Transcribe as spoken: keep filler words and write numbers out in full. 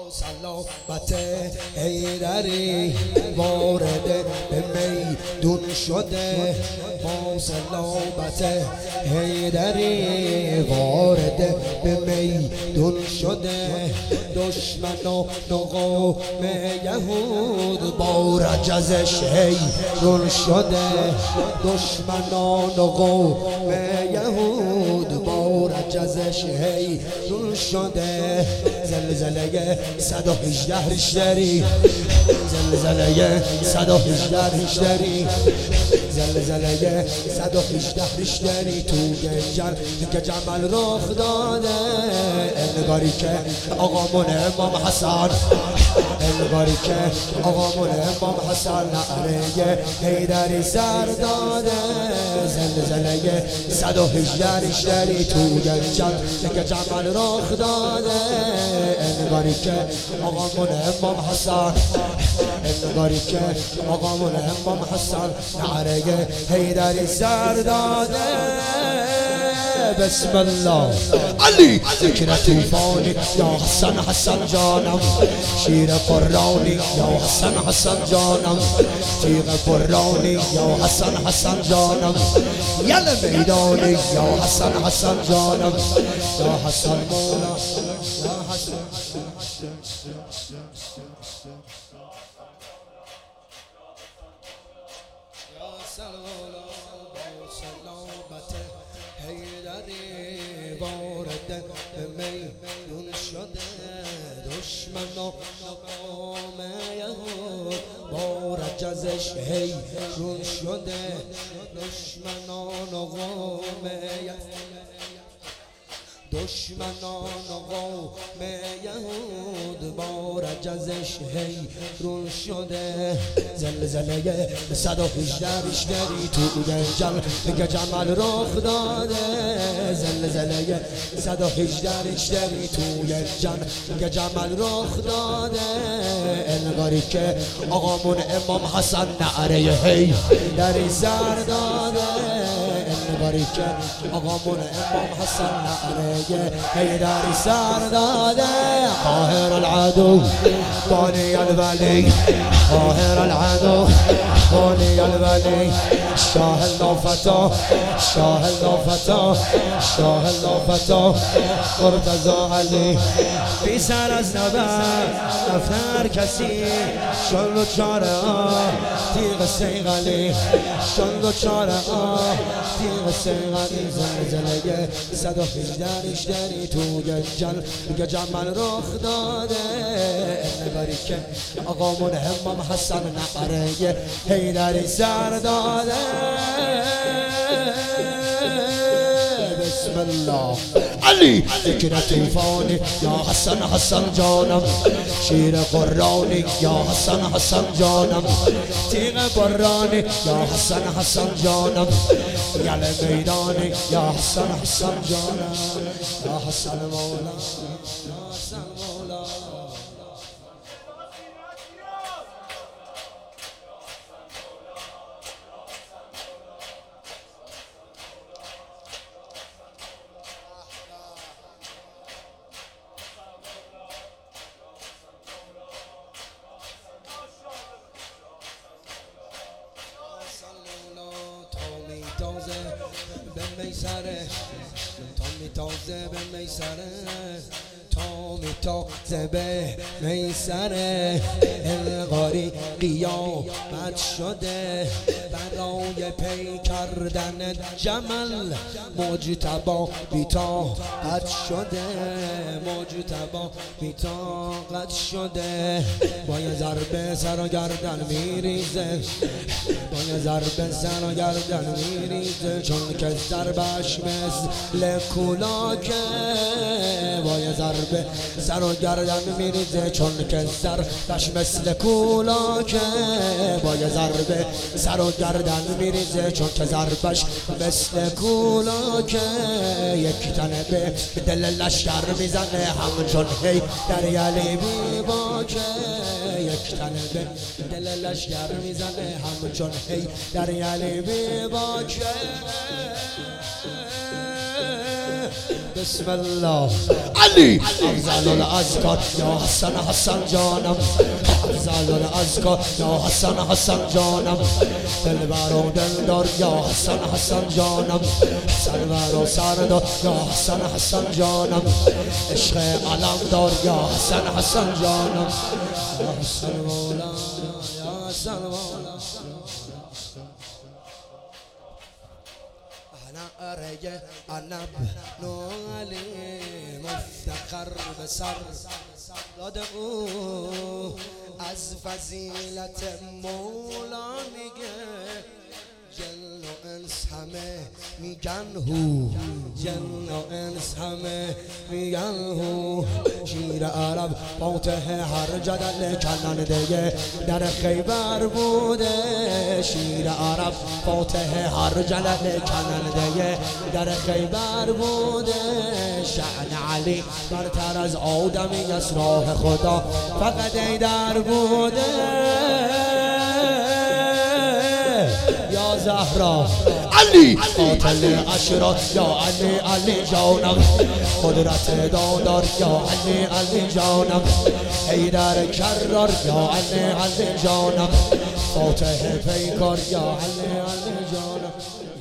سلامت حیدری وارد به میدون شده، با سلامت حیدری وارد به میدون شده. دشمنان و قوم یهود با رجزش حیران شده، دشمنان و قوم یهود با رجزش حیران شده. زلزله صد و هجده ریشتری، زلزله صد و هجده ریشتری، زلزله صد و هجده ریشتری تو گنجل که جمل رخ داده. انگاری که آقامون امام حسن، انگاری که آقامون امام حسن نعره حیدری سر داده. زلزله صد و هجده ریشتری تو گنجل که جمل رخ داده. انگاری که آقامون امام حسن، انگاری که آقامون امام حسن نعره حیدری سر داده. بسم الله علی ذکر طوفانی یا حسن حسن جانم، شیر قرآنی یا حسن حسن جانم، تیغ قرآنی یا حسن حسن جانم، یل میدانی یا حسن حسن جانم، یا حسن مولا یا حسن. سلامت حیدری وارد به میدون شده، دشمنان و قوم یهود با رجزش حیران شده، دشمنان و قوم یهود، دشمنان و قوم یهود با رجزش حیران شده. زلزله صد و هجده ریشتری تو گنجل که جمل رخ داده. زلزله صد و هجده ریشتری تو گنجل که جمل رخ داده. انگاری که آقامون امام حسن نعره حیدری سر داده. انگاری که آقامون امام حسن نعره حیدری سر داده. قاهر العدو بانی الولی، قاهر العدو بانی الولی، شاه النافتا، شاه النافتا، شاه النافتا مرتضی علی. بی سر از نبرد رفتر کسی شل و چاره آه تیغ سیغلی، شل و چاره آه تیغ سیغلی. زلزله صد و هجده ریشتری تو گنجل که جمل رخ داده. انگاری که آقامون امام حسن نعره حیدری سر داده. بسم الله علی ذکر طوفانی یا حسن حسن جانم، شیر قرآنی یا حسن حسن جانم، تیغ قرآنی یا حسن حسن جانم، یل میدانی یا حسن حسن جانم، یا حسن مولا یا حسن مولا. تازه به میسره، تا می تازه به میسره، تا می تازه به میسره. انگاری قیامت شده برای پی کردن جمل. مجتبی بی‌طاقت شده، مجتبی بی‌طاقت شده. با یه ضربه سر و گردن میریزه، با یه ضربه سر و گردن میریزه، چون که ضربش مثل کولاکه. با یه ضربه سر و گردن میریزه، چون که ضربش مثل کولاکه. با یه ضربه سر و گردن میریزه، چون که ضربش مثل کولاکه. یک تنه به دل لشکر میزنه همچون هی در یلی بی باکه. یک تنه به دل لشکر میزنه همچون هی در یلی بی باکه. بسم الله علی افضل الاذکار یا حسن حسن جانم افضل الاذکار یا حسن حسن جانم دلبر و دلدار یا حسن حسن جانم سرور و سردار یا حسن حسن جانم عشق علمدار یا حسن حسن جانم یا حسن مولا یا حسن مولا انا ارجع انا نوالي مفتخر بسر داده او از فضیلت مولا میگه جن و انس همه میگن هو جن و انس همه میگن هو شیر عرب فاتح هر جدل کننده در خیبر بوده شیر عرب فاتح هر جدل کننده در خیبر بوده شأن علی برتر از آدمی از راه خدا فقط ایدر بوده یا زهرا علی قاتل اشرات یا علی علی جانم قدرت دادار یا علی علی جانم حیدر کرار یا علی علی جانم فاتح پیکار یا علی علی جانم